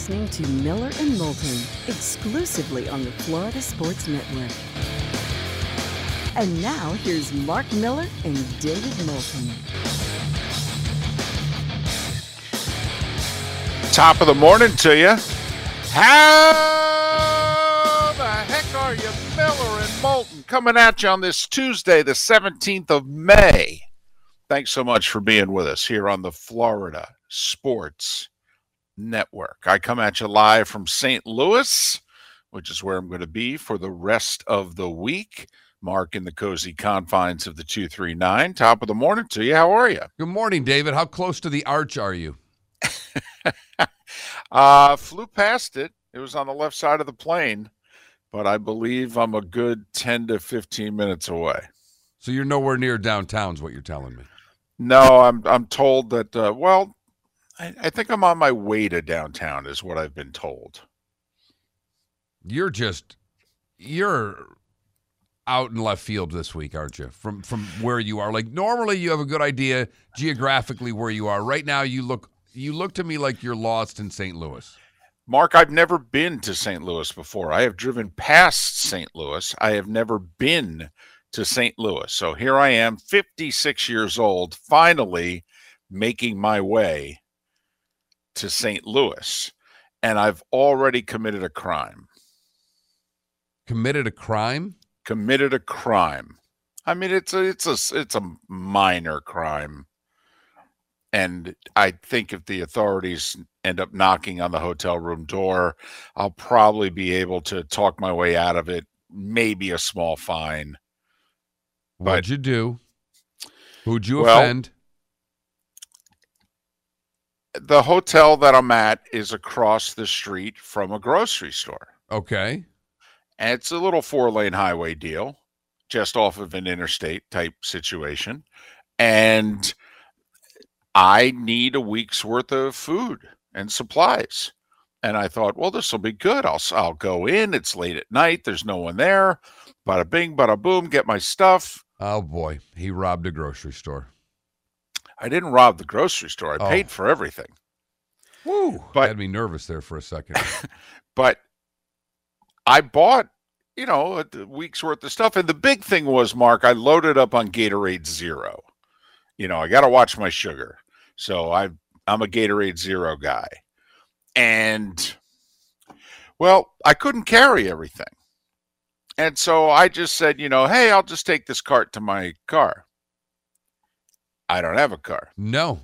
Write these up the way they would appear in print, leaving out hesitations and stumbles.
listening to Miller and Moulton, exclusively on the Florida Sports Network. And now, here's Mark Miller and David Moulton. Top of the morning to you. How the heck are you, Miller and Moulton? Coming at you on this Tuesday, the 17th of May. Thanks so much for being with us here on the Florida Sports Network. I come at you live from St. Louis, which is where I'm going to be for the rest of the week. Mark in the cozy confines of the 239. Top of the morning to you. How are you? Good morning, David. How close to the arch are you? Flew past it. It was on the left side of the plane, but I believe I'm a good 10 to 15 minutes away. So you're nowhere near downtown is what you're telling me. No, I'm told that, I think I'm on my way to downtown is what I've been told. You're out in left field this week, aren't you? From where you are. Like normally you have a good idea geographically where you are. Right now you look to me like you're lost in St. Louis. Mark, I've never been to St. Louis before. I have driven past St. Louis. I have never been to St. Louis. So here I am, 56 years old, finally making my way to St. Louis. And I've already committed a crime. Committed a crime? Committed a crime. I mean, it's a minor crime. And I think if the authorities end up knocking on the hotel room door, I'll probably be able to talk my way out of it. Maybe a small fine. What'd you do? Who'd you offend? The hotel that I'm at is across the street from a grocery store. Okay. And it's a little 4-lane highway deal, just off of an interstate type situation. And I need a week's worth of food and supplies. And I thought, well, this will be good. I'll go in. It's late at night. There's no one there. Bada bing, bada boom, get my stuff. Oh, boy. He robbed a grocery store. I didn't rob the grocery store. I paid for everything. Woo. Had me nervous there for a second. But I bought, a week's worth of stuff. And the big thing was, Mark, I loaded up on Gatorade Zero. I got to watch my sugar. So I'm a Gatorade Zero guy. And, well, I couldn't carry everything. And so I just said, hey, I'll just take this cart to my car. I don't have a car. No.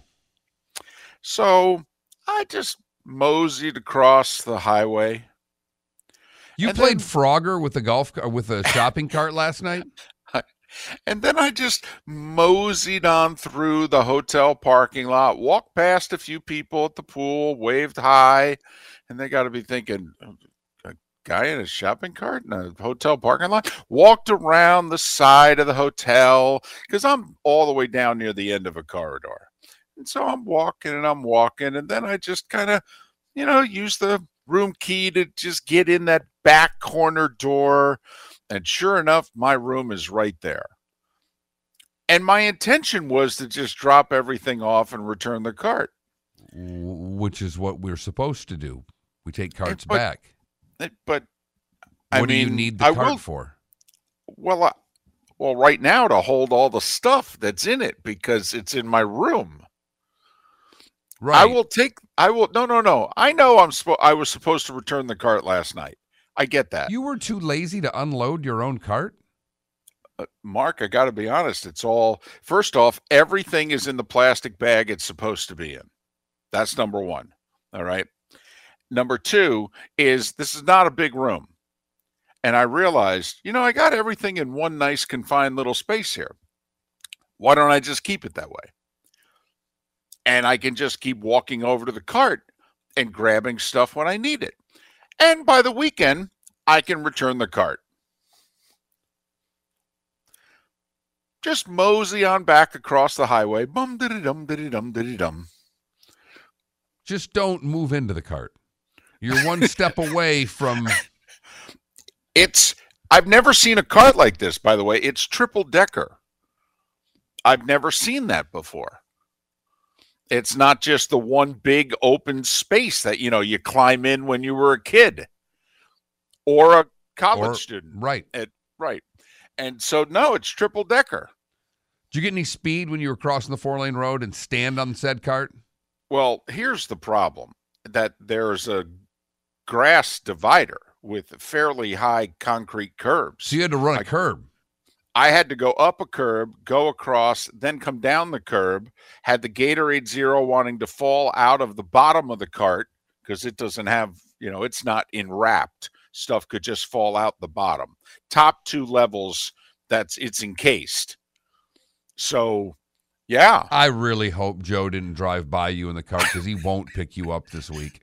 So I just moseyed across the highway. You played Frogger with a shopping cart last night? And then I just moseyed on through the hotel parking lot, walked past a few people at the pool, waved hi, and they got to be thinking, a guy in a shopping cart in a hotel parking lot? Walked around the side of the hotel, because I'm all the way down near the end of a corridor. And so I'm walking, and then I just kind of, use the room key to just get in that back corner door. And sure enough, my room is right there. And my intention was to just drop everything off and return the cart. Which is what we're supposed to do. We take carts back. But what do you need the cart for? Well, right now to hold all the stuff that's in it because it's in my room. Right. No. I know I was supposed to return the cart last night. I get that. You were too lazy to unload your own cart? Mark, I got to be honest. First off, everything is in the plastic bag it's supposed to be in. That's number one. All right. Number two is this is not a big room. And I realized, I got everything in one nice confined little space here. Why don't I just keep it that way? And I can just keep walking over to the cart and grabbing stuff when I need it. And by the weekend, I can return the cart. Just mosey on back across the highway. Bum diddy dum diddy dum diddy dum. Just don't move into the cart. You're one step away from. I've never seen a cart like this, by the way. It's triple decker. I've never seen that before. It's not just the one big open space that, you climb in when you were a kid or a college student. Right. Right. And so, no, it's triple decker. Did you get any speed when you were crossing the 4-lane road and stand on said cart? Well, here's the problem, that there's a grass divider with fairly high concrete curbs. So you had to run a curb. I had to go up a curb, go across, then come down the curb, had the Gatorade Zero wanting to fall out of the bottom of the cart because it doesn't have, it's not enwrapped. Stuff could just fall out the bottom. Top 2 levels, it's encased. So, yeah. I really hope Joe didn't drive by you in the cart because he won't pick you up this week.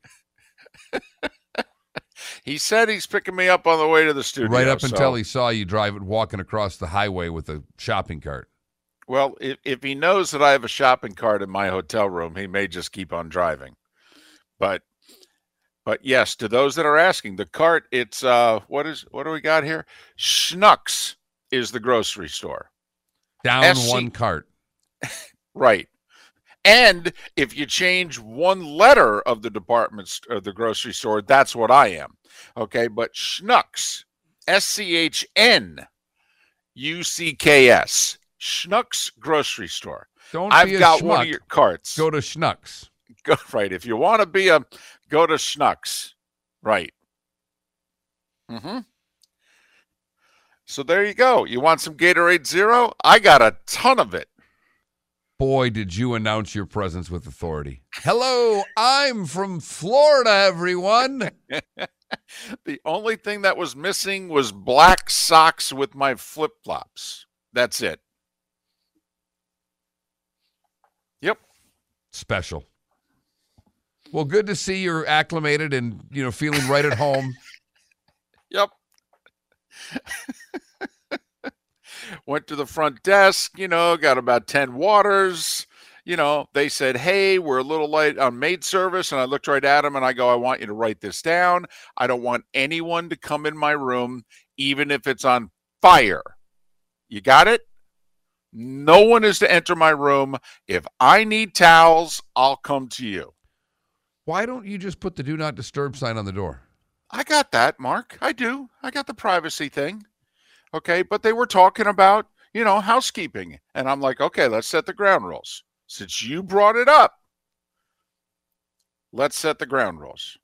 He said he's picking me up on the way to the studio. Right up until he saw you walking across the highway with a shopping cart. Well, if he knows that I have a shopping cart in my hotel room, he may just keep on driving. But yes, to those that are asking, the cart, it's what do we got here? Schnucks is the grocery store. Down one cart. Right. And if you change one letter of the department or the grocery store, that's what I am. Okay, but Schnucks, SCHNUCKS, Schnucks grocery store. I've got one of your carts. Go to Schnucks. Go right. If you want to go to Schnucks. Right. Mm-hmm. So there you go. You want some Gatorade Zero? I got a ton of it. Boy, did you announce your presence with authority. Hello, I'm from Florida, everyone. The only thing that was missing was black socks with my flip-flops. That's it. Yep. Special. Well, good to see you're acclimated and, feeling right at home. Yep. Went to the front desk, got about 10 waters. They said, hey, we're a little late on maid service. And I looked right at them and I go, I want you to write this down. I don't want anyone to come in my room, even if it's on fire. You got it? No one is to enter my room. If I need towels, I'll come to you. Why don't you just put the do not disturb sign on the door? I got that, Mark. I do. I got the privacy thing. Okay, but they were talking about, housekeeping. And I'm like, okay, let's set the ground rules. Since you brought it up, let's set the ground rules.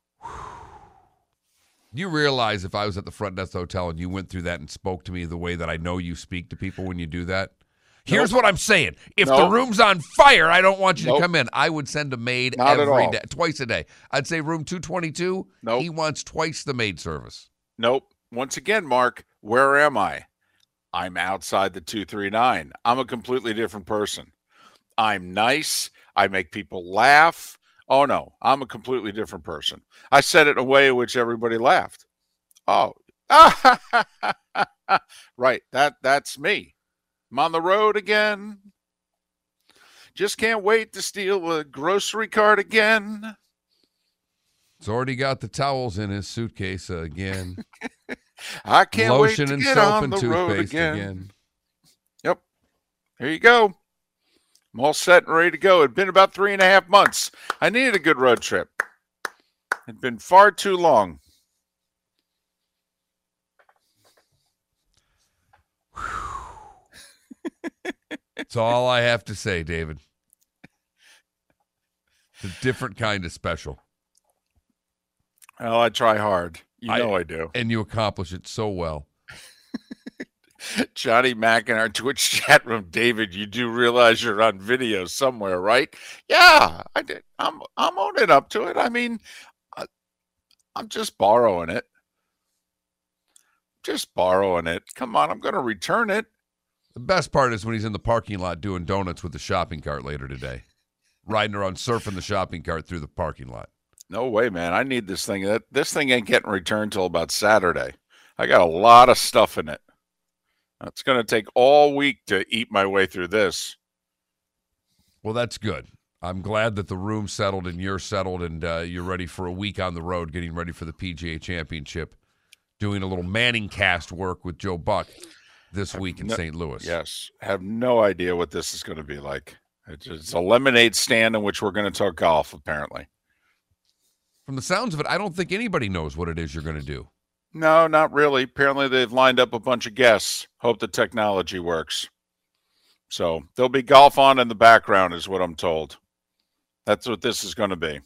You realize if I was at the front desk hotel and you went through that and spoke to me the way that I know you speak to people when you do that? Here's what I'm saying. If the room's on fire, I don't want you to come in. I would send a maid every day, twice a day. I'd say room 222, he wants twice the maid service. Nope. Once again, Mark, where am I? I'm outside the 239. I'm a completely different person. I'm nice. I make people laugh. Oh, no, I'm a completely different person. I said it in a way in which everybody laughed. Oh, right. That's me. I'm on the road again. Just can't wait to steal a grocery cart again. It's already got the towels in his suitcase again. I can't Lotion wait to and get soap on and the road toothpaste again. Yep. There you go. I'm all set and ready to go. It'd been about 3.5 months. I needed a good road trip. It'd been far too long. That's all I have to say, David. It's a different kind of special. Well, I try hard. I do. And you accomplish it so well. Johnny Mack in our Twitch chat room. David, you do realize you're on video somewhere, right? Yeah, I did. I'm owning up to it. I mean, I'm just borrowing it. Just borrowing it. Come on, I'm going to return it. The best part is when he's in the parking lot doing donuts with the shopping cart later today. Riding around, surfing the shopping cart through the parking lot. No way, man. I need this thing. This thing ain't getting returned till about Saturday. I got a lot of stuff in it. It's going to take all week to eat my way through this. Well, that's good. I'm glad that the room's settled and you're settled and you're ready for a week on the road, getting ready for the PGA Championship, doing a little Manning cast work with Joe Buck this week in St. Louis. Yes. Have no idea what this is going to be like. It's a lemonade stand in which we're going to talk golf, apparently. From the sounds of it, I don't think anybody knows what it is you're going to do. No, not really. Apparently, they've lined up a bunch of guests. Hope the technology works. So there'll be golf on in the background, is what I'm told. That's what this is going to be.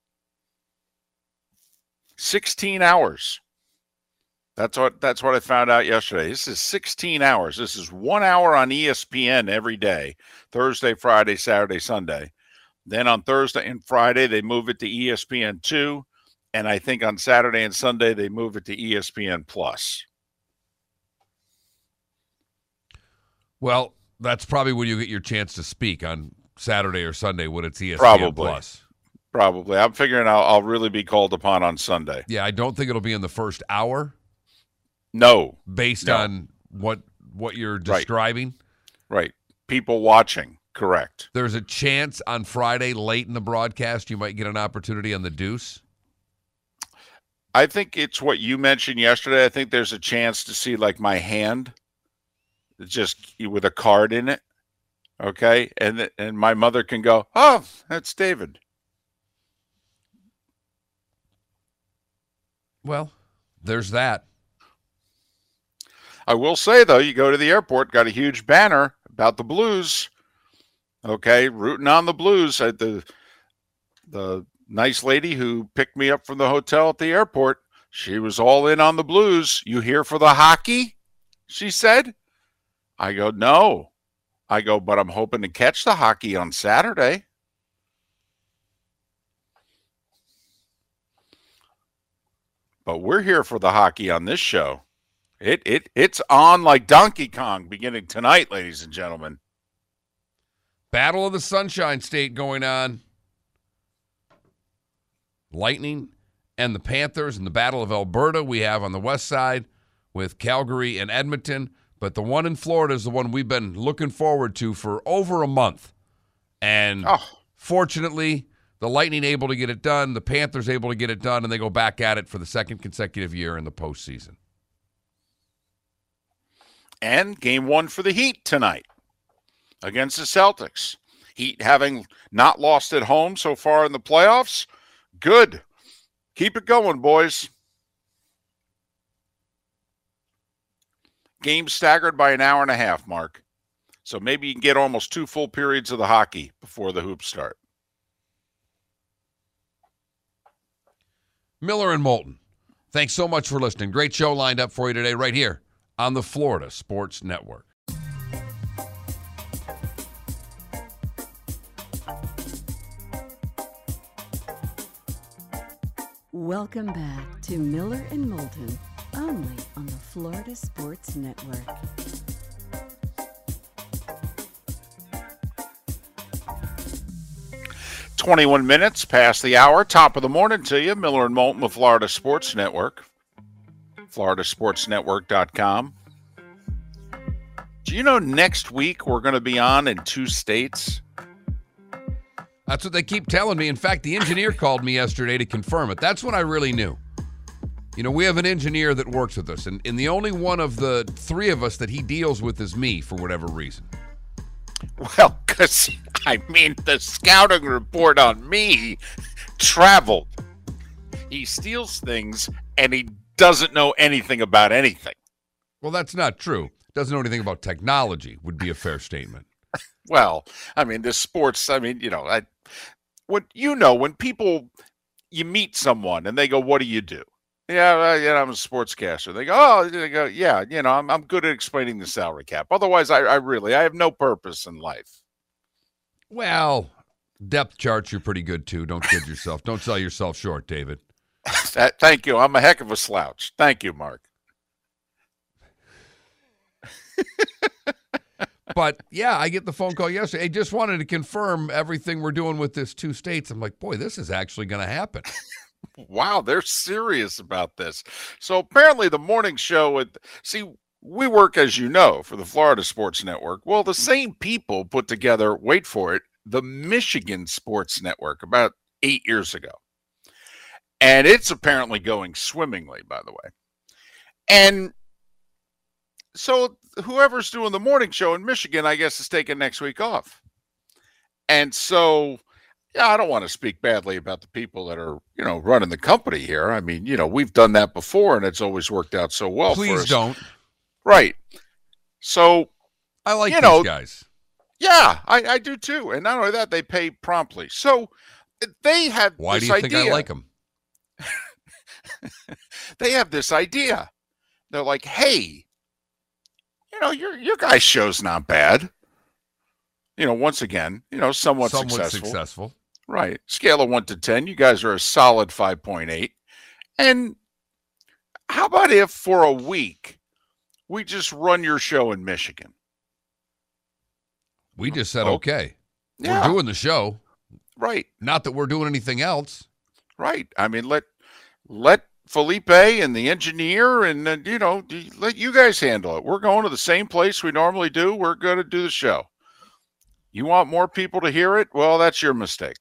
16 hours. That's what I found out yesterday. This is 16 hours. This is 1 hour on ESPN every day, Thursday, Friday, Saturday, Sunday. Then on Thursday and Friday, they move it to ESPN2. And I think on Saturday and Sunday, they move it to ESPN Plus. Well, that's probably when you get your chance to speak on Saturday or Sunday when it's ESPN Probably. Plus. Probably. I'm figuring I'll really be called upon on Sunday. Yeah, I don't think it'll be in the first hour. No. Based on what you're describing. Right. People watching. Correct. There's a chance on Friday late in the broadcast you might get an opportunity on the Deuce. I think it's what you mentioned yesterday. I think there's a chance to see like my hand just with a card in it. Okay? And my mother can go, "Oh, that's David." Well, there's that. I will say, though, you go to the airport, got a huge banner about the Blues. Okay, rooting on the Blues. The nice lady who picked me up from the hotel at the airport, she was all in on the Blues. "You here for the hockey?" she said. I go, "No." I go, "But I'm hoping to catch the hockey on Saturday." But we're here for the hockey on this show. It's on like Donkey Kong beginning tonight, ladies and gentlemen. Battle of the Sunshine State going on. Lightning and the Panthers, and the Battle of Alberta we have on the west side with Calgary and Edmonton. But the one in Florida is the one we've been looking forward to for over a month. And fortunately, the Lightning able to get it done, the Panthers able to get it done, and they go back at it for the second consecutive year in the postseason. And game one for the Heat tonight against the Celtics. Heat having not lost at home so far in the playoffs. Good. Keep it going, boys. Game staggered by an hour and a half, Mark. So maybe you can get almost 2 full periods of the hockey before the hoops start. Miller and Moulton, thanks so much for listening. Great show lined up for you today right here on the Florida Sports Network. Welcome back to Miller and Moulton, only on the Florida Sports Network. "21 minutes past the hour, top of the morning to you. Miller and Moulton, the Florida Sports Network. FloridaSportsNetwork.com. Do you know next week we're going to be on in 2 states? That's what they keep telling me. In fact, the engineer called me yesterday to confirm it. That's when I really knew. You know, we have an engineer that works with us, and the only one of the 3 of us that he deals with is me for whatever reason. Well, because, the scouting report on me traveled. He steals things, and he doesn't know anything about anything. Well, that's not true. Doesn't know anything about technology would be a fair statement. Well, the sports, when people, you meet someone and they go, "What do you do?" "Yeah, I'm a sportscaster." They go, "Yeah, I'm good at explaining the salary cap. Otherwise, I have no purpose in life." Well, depth charts, you're pretty good too. Don't kid yourself. Don't sell yourself short, David. Thank you. I'm a heck of a slouch. Thank you, Mark. But, yeah, I get the phone call yesterday. I just wanted to confirm everything we're doing with this 2 states. I'm like, boy, this is actually going to happen. Wow, they're serious about this. So apparently the morning show, we work, as you know, for the Florida Sports Network. Well, the same people put together, wait for it, the Michigan Sports Network about 8 years ago. And it's apparently going swimmingly, by the way. And so whoever's doing the morning show in Michigan, I guess, is taking next week off. And so, yeah, I don't want to speak badly about the people that are, running the company here. I mean, we've done that before, and it's always worked out so well for us. Please don't. Right. So, I like these guys. Yeah, I do too. And not only that, they pay promptly. So they have Why this do you idea. think I like them? They have this idea. They're like, hey, your guy's show's not bad. Once again, somewhat successful. Right. Scale of 1 to 10, you guys are a solid 5.8. And how about if for a week we just run your show in Michigan? We just said, okay. Yeah. We're doing the show. Right. Not that we're doing anything else. Right. I mean, let Felipe and the engineer and, let you guys handle it. We're going to the same place we normally do. We're going to do the show. You want more people to hear it? Well, that's your mistake.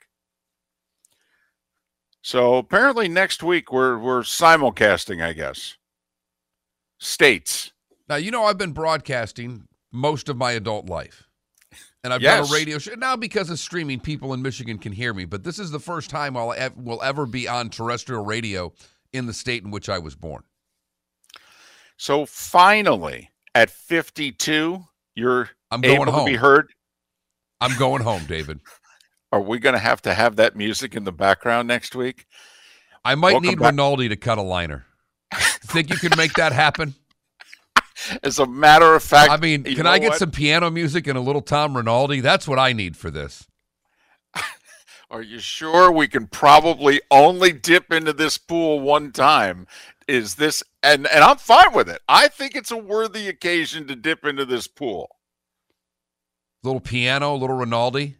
So apparently next week we're simulcasting, I guess. States. Now, I've been broadcasting most of my adult life. And I've done a radio show. Now, because of streaming, people in Michigan can hear me. But this is the first time I will ever be on terrestrial radio in the state in which I was born. So finally, at 52, you're able to be heard? I'm going home, David. Are we going to have that music in the background next week? I might need Rinaldi to cut a liner. Think you can make that happen? As a matter of fact, I mean, can I get some piano music and a little Tom Rinaldi? That's what I need for this. Are you sure we can probably only dip into this pool one time? Is this, and I'm fine with it. I think it's a worthy occasion to dip into this pool. Little piano, little Rinaldi.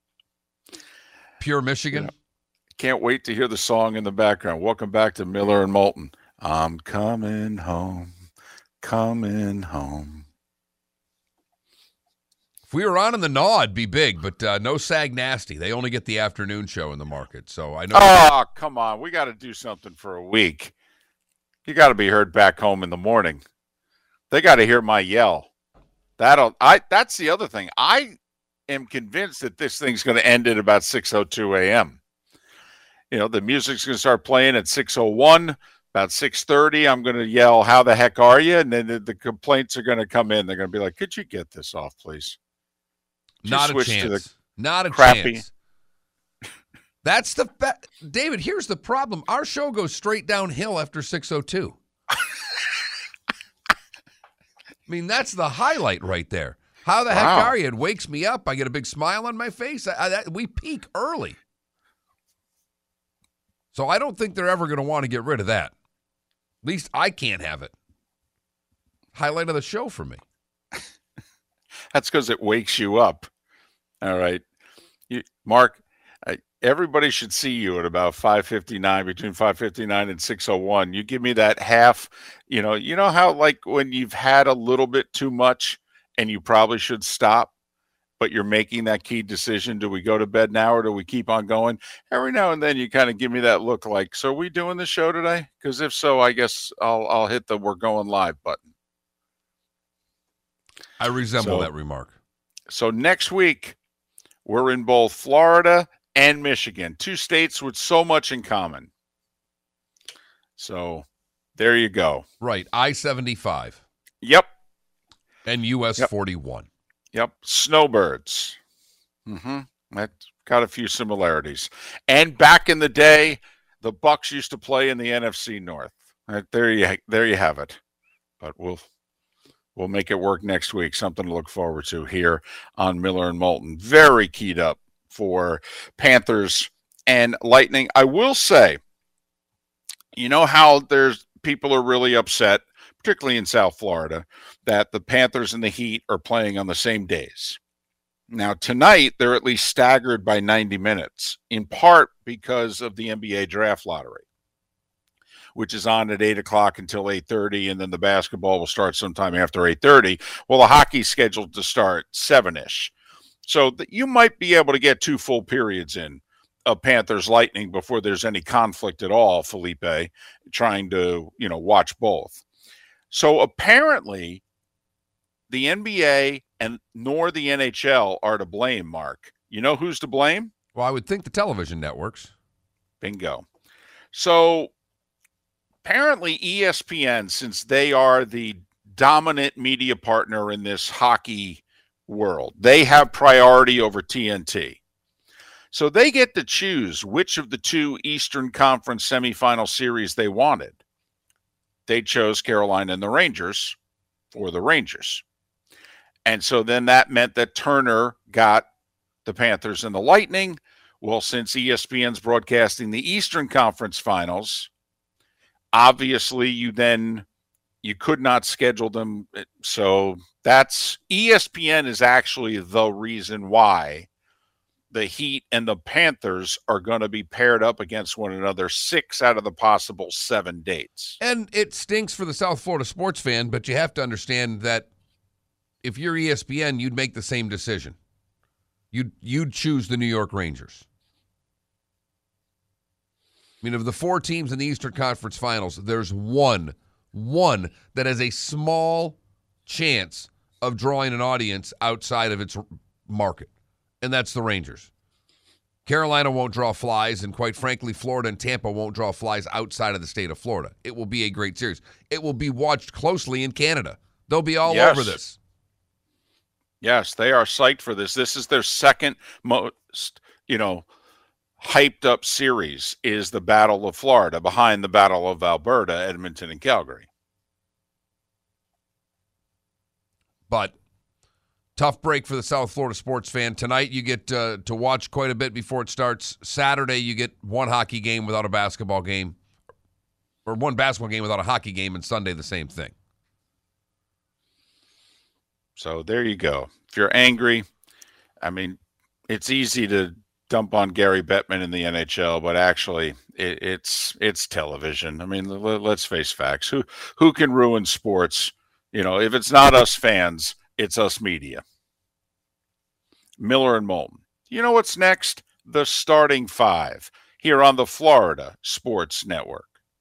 Pure Michigan. Yeah. Can't wait to hear the song in the background. Welcome back to Miller and Moulton. I'm coming home. Coming home. If we were on in the Gnaw, it'd be big, but no Sag Nasty. They only get the afternoon show in the market, so I know. Oh, come on. We got to do something for a week. You got to be heard back home in the morning. They got to hear my yell. That's the other thing. I am convinced that this thing's going to end at about 6:02 a.m. The music's going to start playing at 6:01. About 6:30, I'm going to yell, "How the heck are you?" And then the complaints are going to come in. They're going to be like, "Could you get this off, please?" Not a chance. Not a chance. That's the David, here's the problem. Our show goes straight downhill after 6:02. I mean, that's the highlight right there. How the heck are you? It wakes me up. I get a big smile on my face. We peak early. So I don't think they're ever going to want to get rid of that. At least I can't have it. Highlight of the show for me. That's because it wakes you up. All right. Mark, everybody should see you at about 5:59, between 5:59 and 6:01. You give me that half, you know how like when you've had a little bit too much and you probably should stop, but you're making that key decision. Do we go to bed now or do we keep on going? Every now and then you kind of give me that look like, so are we doing the show today? Because if so, I guess I'll hit the we're going live button. I resemble that remark. So next week, we're in both Florida and Michigan, two states with so much in common. So there you go. Right. I-75. Yep. And US 41. Yep. Snowbirds. That's got a few similarities. And back in the day, the Bucks used to play in the NFC North. There you have it. But we'll make it work next week. Something to look forward to here on Miller and Moulton. Very keyed up for Panthers and Lightning. I will say, how people are really upset, particularly in South Florida, that the Panthers and the Heat are playing on the same days. Now, tonight, they're at least staggered by 90 minutes, in part because of the NBA draft lottery, which is on at 8 o'clock until 8:30, and then the basketball will start sometime after 8:30. Well, the hockey's scheduled to start 7-ish. So you might be able to get 2 full periods in of Panthers Lightning before there's any conflict at all, Felipe, trying to, watch both. So apparently the NBA nor the NHL are to blame, Mark, You know who's to blame? Well, I would think the television networks. Bingo. So apparently ESPN, since they are the dominant media partner in this hockey world, they have priority over TNT. So they get to choose which of the two Eastern Conference semifinal series they wanted. They chose Carolina and the Rangers for the Rangers. And so then that meant that Turner got the Panthers and the Lightning. Well, since ESPN's broadcasting the Eastern Conference finals, obviously you could not schedule them. So that's ESPN is actually the reason why the Heat and the Panthers are going to be paired up against one another 6 out of the possible 7 dates. And it stinks for the South Florida sports fan, but you have to understand that if you're ESPN, you'd make the same decision. You'd choose the New York Rangers. I mean, of the 4 teams in the Eastern Conference Finals, there's one that has a small chance of drawing an audience outside of its market, and that's the Rangers. Carolina won't draw flies, and quite frankly, Florida and Tampa won't draw flies outside of the state of Florida. It will be a great series. It will be watched closely in Canada. They'll be all over this. Yes, they are psyched for this. This is their second most, hyped up series is the Battle of Florida, behind the Battle of Alberta, Edmonton, and Calgary. But tough break for the South Florida sports fan. Tonight you get to watch quite a bit before it starts. Saturday you get one hockey game without a basketball game, or one basketball game without a hockey game, and Sunday the same thing. So there you go. If you're angry, I mean, it's easy to dump on Gary Bettman in the NHL, but actually it's television. I mean, let's face facts. Who can ruin sports? If it's not us fans, it's us media. Miller and Moulton. You know what's next? The Starting Five here on the Florida Sports Network.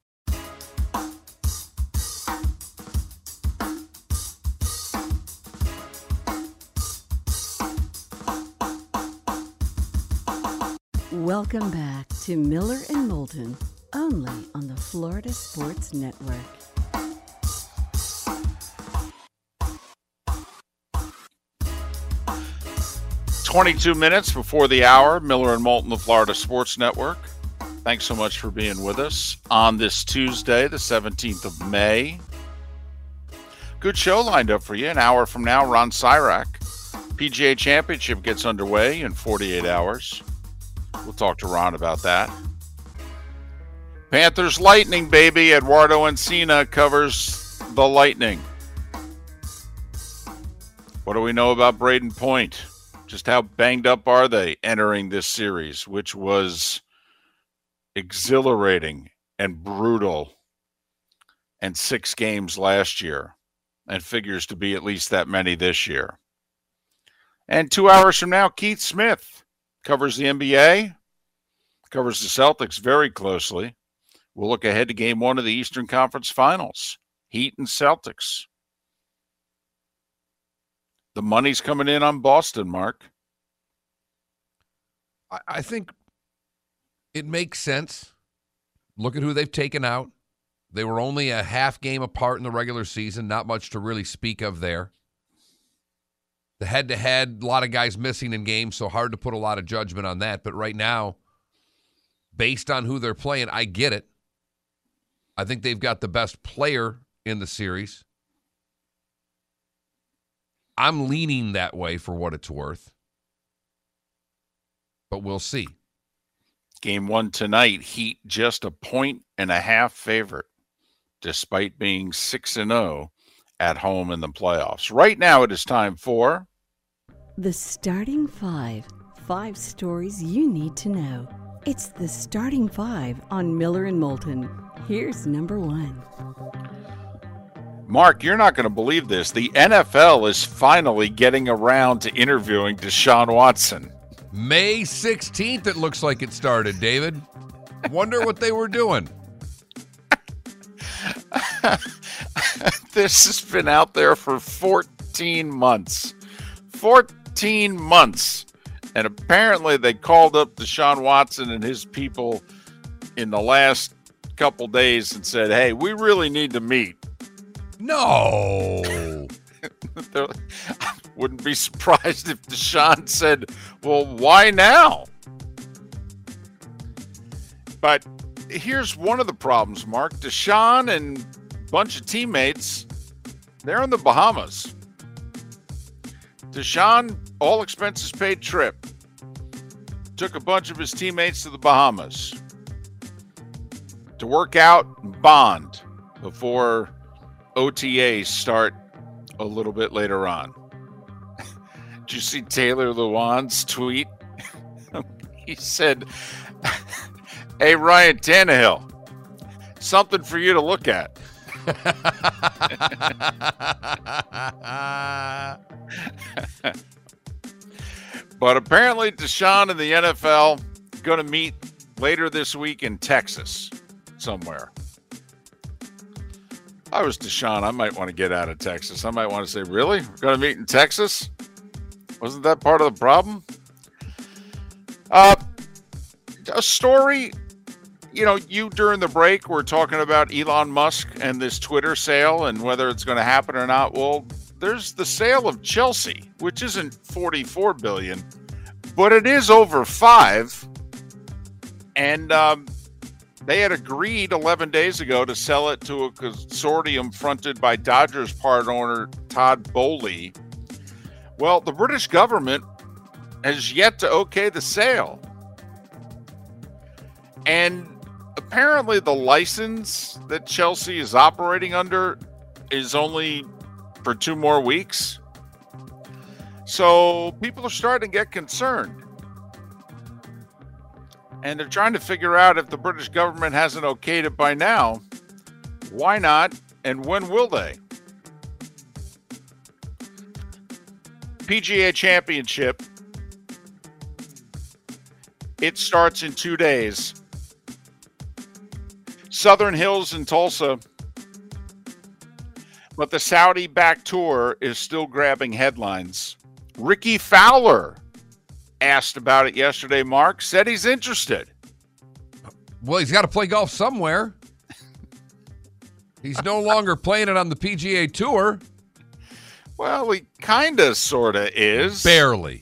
Welcome back to Miller and Moulton, only on the Florida Sports Network. "22 minutes before the hour, Miller and Moulton, the Florida Sports Network. Thanks so much for being with us on this Tuesday, the 17th of May. Good show lined up for you. An hour from now, Ron Cyrack. PGA Championship gets underway in 48 hours. We'll talk to Ron about that. Panthers Lightning, baby. Eduardo Encina covers the Lightning. What do we know about Braden Point? Just how banged up are they entering this series, which was exhilarating and brutal, and 6 games last year, and figures to be at least that many this year. And 2 hours from now, Keith Smith covers the NBA, covers the Celtics very closely. We'll look ahead to Game 1 of the Eastern Conference Finals, Heat and Celtics. The money's coming in on Boston, Mark. I think it makes sense. Look at who they've taken out. They were only a half game apart in the regular season, not much to really speak of there. The head-to-head, a lot of guys missing in games, so hard to put a lot of judgment on that. But right now, based on who they're playing, I get it. I think they've got the best player in the series. I'm leaning that way for what it's worth. But we'll see. Game 1 tonight, Heat just a 1.5 favorite, despite being 6-0 at home in the playoffs. Right now, it is time for The Starting Five. 5 stories you need to know. It's The Starting Five on Miller and Moulton. Here's number 1. Mark, you're not going to believe this. The NFL is finally getting around to interviewing Deshaun Watson. May 16th, it looks like it started, David. Wonder what they were doing. This has been out there for 14 months. 14 months. And apparently they called up Deshaun Watson and his people in the last couple days and said, hey, we really need to meet. No. I wouldn't be surprised if Deshaun said, well, why now? But here's one of the problems, Mark. Deshaun and a bunch of teammates, they're in the Bahamas. Deshaun, all expenses paid trip. Took a bunch of his teammates to the Bahamas to work out and bond before OTAs start a little bit later on. Did you see Taylor Lewan's tweet? He said, hey, Ryan Tannehill, something for you to look at. But apparently Deshaun and the NFL going to meet later this week in Texas somewhere. If I was Deshaun, I might want to get out of Texas. I might want to say, really? We're going to meet in Texas? Wasn't that part of the problem? A story, you during the break were talking about Elon Musk and this Twitter sale and whether it's going to happen or not. Well, there's the sale of Chelsea, which isn't $44 billion, but it is over $5 billion. And they had agreed 11 days ago to sell it to a consortium fronted by Dodgers part owner Todd Boehly. Well, the British government has yet to okay the sale. And apparently the license that Chelsea is operating under is only for 2 more weeks. So people are starting to get concerned. And they're trying to figure out if the British government hasn't okayed it by now, why not? And when will they? PGA Championship. It starts in 2 days. Southern Hills in Tulsa. But the Saudi-backed tour is still grabbing headlines. Ricky Fowler asked about it yesterday, Mark. Said he's interested. Well, he's got to play golf somewhere. He's no longer playing it on the PGA Tour. Well, he kind of, sort of is. Barely.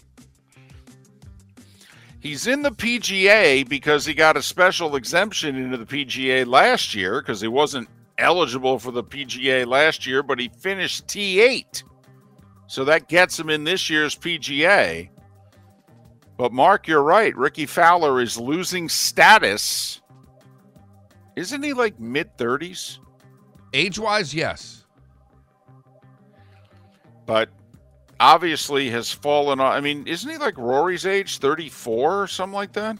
He's in the PGA because he got a special exemption into the PGA last year because he wasn't eligible for the PGA last year, but he finished T8. So that gets him in this year's PGA. But Mark, you're right. Ricky Fowler is losing status. Isn't he like mid-30s? Age-wise, yes. But obviously has fallen off. I mean, isn't he like Rory's age, 34 or something like that?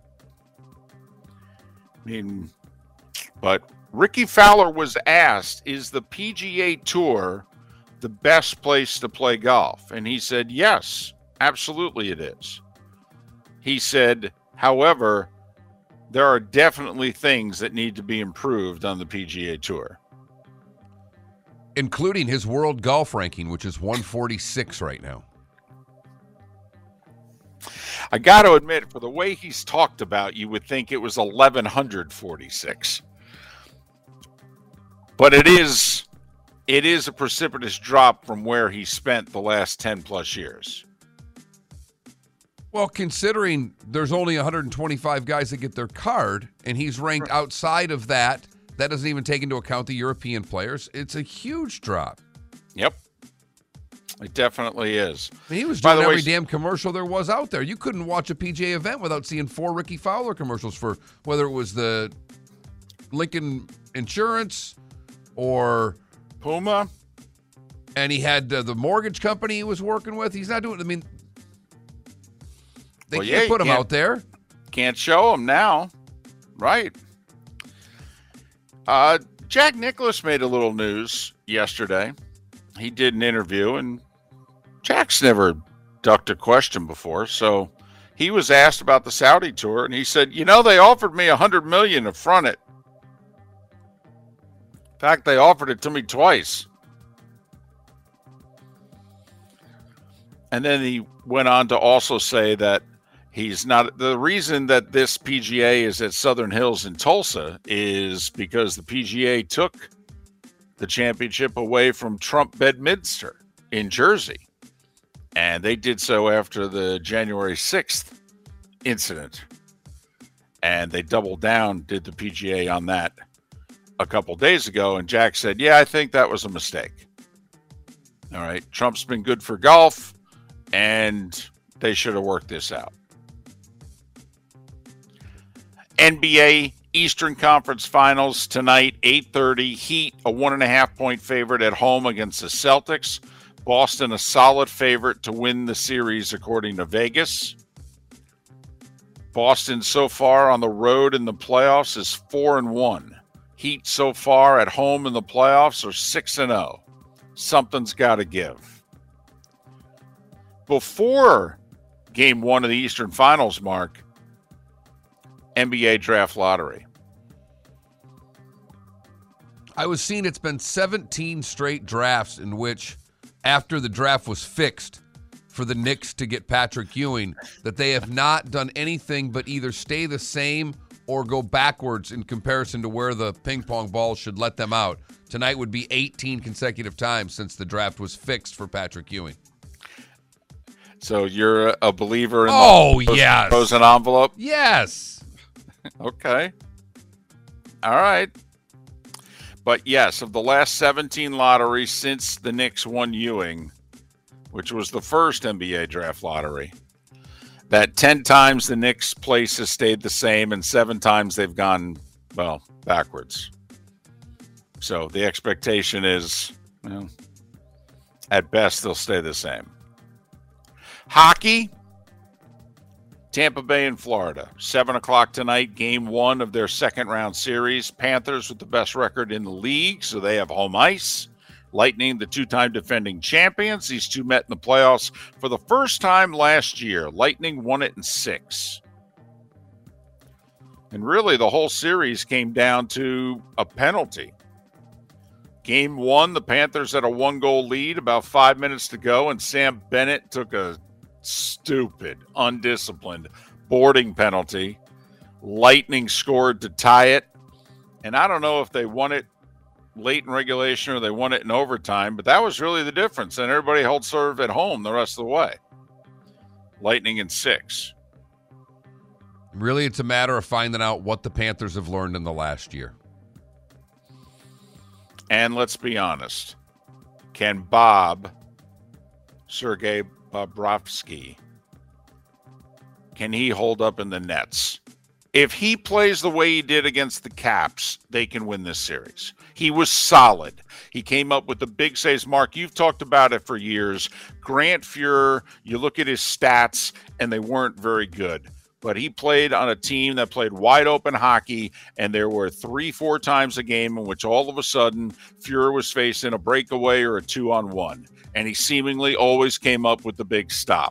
I mean, but Ricky Fowler was asked, is the PGA Tour the best place to play golf? And he said, yes, absolutely it is. He said, however, there are definitely things that need to be improved on the PGA Tour. Including his world golf ranking, which is 146 right now. I got to admit, for the way he's talked about, you would think it was 1,146. But it is a precipitous drop from where he spent the last 10 plus years. Well, considering there's only 125 guys that get their card, and he's ranked outside of that, that doesn't even take into account the European players. It's a huge drop. Yep. It definitely is. I mean, he was doing every damn commercial there was out there. You couldn't watch a PGA event without seeing 4 Ricky Fowler commercials for whether it was the Lincoln Insurance or Puma. And he had the mortgage company he was working with. He's not doing, I mean, they can't put him out there. Can't show him now. Right. Jack Nicklaus made a little news yesterday. He did an interview, and Jack's never ducked a question before, so he was asked about the Saudi tour, and he said, they offered me $100 million to front it. In fact, they offered it to me twice. And then he went on to also say that he's not the reason that this PGA is at Southern Hills in Tulsa is because the PGA took the championship away from Trump Bedminster in Jersey. And they did so after the January 6th incident. And they doubled down, did the PGA on that a couple days ago. And Jack said, yeah, I think that was a mistake. All right. Trump's been good for golf, and they should have worked this out. NBA Eastern Conference Finals tonight, 8:30. Heat, a 1.5-point favorite at home against the Celtics. Boston, a solid favorite to win the series, according to Vegas. Boston so far on the road in the playoffs is 4-1. Heat so far at home in the playoffs are 6-0. Something's got to give. Before Game 1 of the Eastern Finals, Mark, NBA Draft Lottery. I was seeing it's been 17 straight drafts in which, after the draft was fixed for the Knicks to get Patrick Ewing, that they have not done anything but either stay the same or go backwards in comparison to where the ping pong ball should let them out. Tonight would be 18 consecutive times since the draft was fixed for Patrick Ewing. So you're a believer in the yes. frozen envelope? Yes. Okay. All right. But yes, of the last 17 lotteries since the Knicks won Ewing, which was the first NBA draft lottery, that 10 times the Knicks' place has stayed the same and 7 times they've gone, well, backwards. So the expectation is, at best, they'll stay the same. Hockey, Tampa Bay and Florida, 7 o'clock tonight, Game 1 of their second-round series. Panthers with the best record in the league, so they have home ice. Lightning, the 2-time defending champions. These two met in the playoffs for the first time last year. Lightning won it in 6. And really, the whole series came down to a penalty. Game 1, the Panthers had a 1-goal lead, about 5 minutes to go, and Sam Bennett took a stupid, undisciplined boarding penalty. Lightning scored to tie it. And I don't know if they won it late in regulation or they won it in overtime, but that was really the difference. And everybody held serve at home the rest of the way. Lightning in 6. Really, it's a matter of finding out what the Panthers have learned in the last year. And let's be honest. Can Sergei Bobrovsky, can he hold up in the nets? If he plays the way he did against the Caps, they can win this series. He was solid. He came up with the big saves. Mark, you've talked about it for years. Grant Fuhr, you look at his stats, and they weren't very good. But he played on a team that played wide open hockey, and there were 3-4 times a game in which all of a sudden Fuhr was facing a breakaway or a 2-on-1. And he seemingly always came up with the big stop.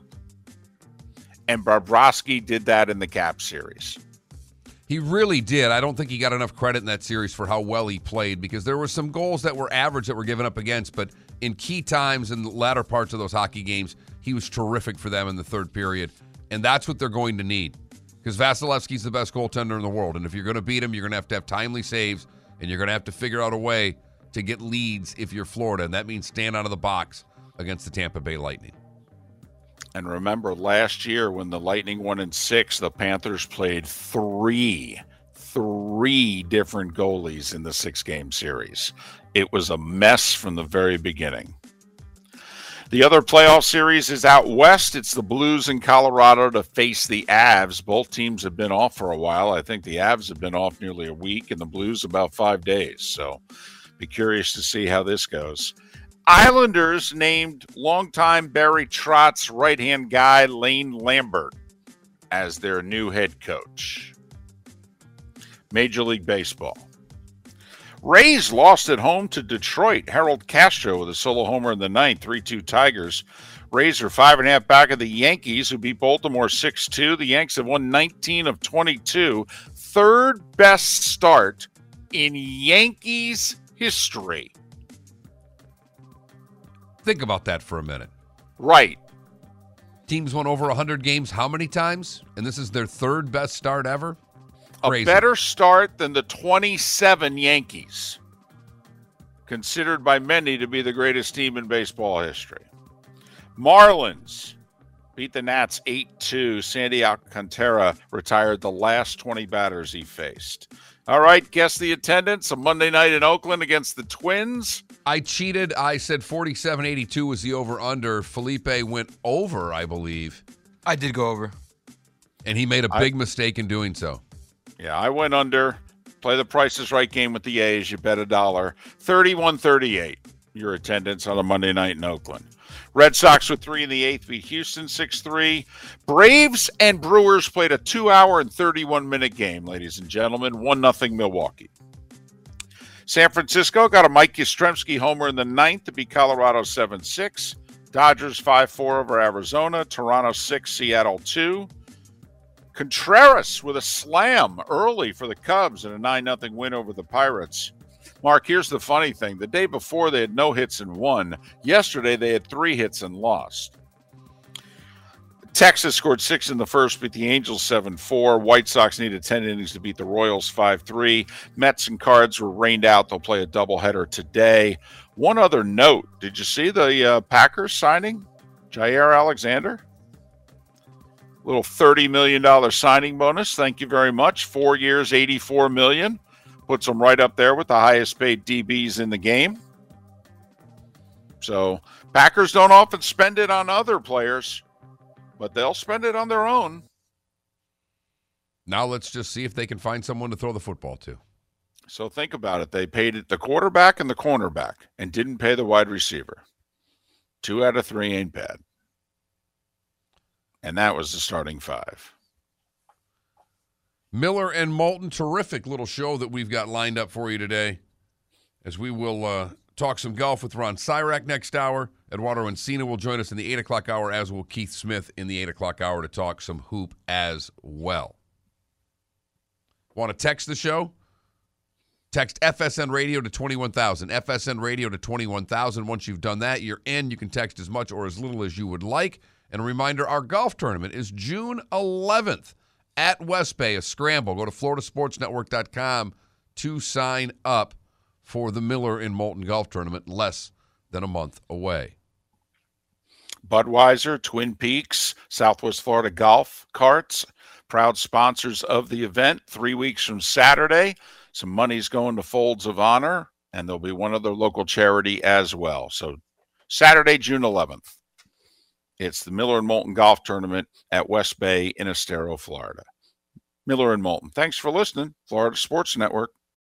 And Bobrovsky did that in the Cap series. He really did. I don't think he got enough credit in that series for how well he played, because there were some goals that were average that were given up against, but in key times in the latter parts of those hockey games, he was terrific for them in the third period. And that's what they're going to need, because Vasilevsky's the best goaltender in the world. And if you're going to beat him, you're going to have timely saves, and you're going to have to figure out a way to get leads if you're Florida. And that means stand out of the box against the Tampa Bay Lightning. And remember, last year when the Lightning won in 6, the Panthers played three different goalies in the 6-game series. It was a mess from the very beginning. The other playoff series is out west. It's the Blues in Colorado to face the Avs. Both teams have been off for a while. I think the Avs have been off nearly a week, and the Blues about 5 days. So be curious to see how this goes. Islanders named longtime Barry Trotz right-hand guy Lane Lambert as their new head coach. Major League Baseball. Rays lost at home to Detroit. Harold Castro with a solo homer in the 9th, 3-2 Tigers. Rays are 5.5 back of the Yankees, who beat Baltimore 6-2. The Yanks have won 19 of 22. Third best start in Yankees history. Think about that for a minute. Right. Teams won over 100 games how many times? And this is their third best start ever? Crazy. A better start than the 27 Yankees, considered by many to be the greatest team in baseball history. Marlins beat the Nats 8-2. Sandy Alcantara retired the last 20 batters he faced. All right, guess the attendance. A Monday night in Oakland against the Twins. I cheated. I said 47-82 was the over-under. Felipe went over, I believe. I did go over. And he made a big mistake in doing so. Yeah, I went under. Play the Price is Right game with the A's. You bet $1. 31-38, your attendance on a Monday night in Oakland. Red Sox with 3 in the 8th beat Houston 6-3. Braves and Brewers played a 2-hour and 31-minute game, ladies and gentlemen. 1-0 Milwaukee. San Francisco got a Mike Yastrzemski homer in the 9th to beat Colorado 7-6. Dodgers 5-4 over Arizona. Toronto 6, Seattle 2. Contreras with a slam early for the Cubs in a 9-0 win over the Pirates. Mark, here's the funny thing. The day before, they had no hits and won. Yesterday, they had 3 hits and lost. Texas scored 6 in the first, beat the Angels 7-4. White Sox needed 10 innings to beat the Royals 5-3. Mets and Cards were rained out. They'll play a doubleheader today. One other note. Did you see the Packers signing Jair Alexander? Little $30 million signing bonus. Thank you very much. 4 years, $84 million. Puts them right up there with the highest paid DBs in the game. So Packers don't often spend it on other players, but they'll spend it on their own. Now let's just see if they can find someone to throw the football to. So think about it. They paid the quarterback and the cornerback and didn't pay the wide receiver. 2 out of 3 ain't bad. And that was the starting 5. Miller and Moulton, terrific little show that we've got lined up for you today, as we will talk some golf with Ron Cyrack next hour. Eduardo Encina will join us in the 8 o'clock hour, as will Keith Smith in the 8 o'clock hour to talk some hoop as well. Want to text the show? Text FSN Radio to 21,000. FSN Radio to 21,000. Once you've done that, you're in. You can text as much or as little as you would like. And a reminder, our golf tournament is June 11th. At West Bay, a scramble. Go to floridasportsnetwork.com to sign up for the Miller and Moulton Golf Tournament, less than a month away. Budweiser, Twin Peaks, Southwest Florida Golf Carts, proud sponsors of the event. 3 weeks from Saturday, some money's going to Folds of Honor, and there'll be one other local charity as well. So Saturday, June 11th. It's the Miller and Moulton Golf Tournament at West Bay in Estero, Florida. Miller and Moulton. Thanks for listening. Florida Sports Network.